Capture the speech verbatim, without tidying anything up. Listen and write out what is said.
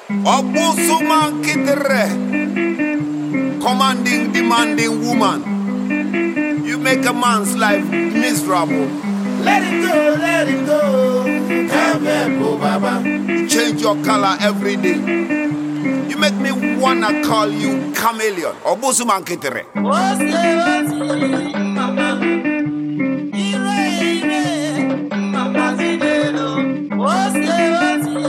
Obusuman Kitere, commanding, demanding woman. You make a man's life miserable. Let it go, let it go. Come here, Baba. You change your color every day. You make me wanna call you chameleon. Obusuman Kitere. What's the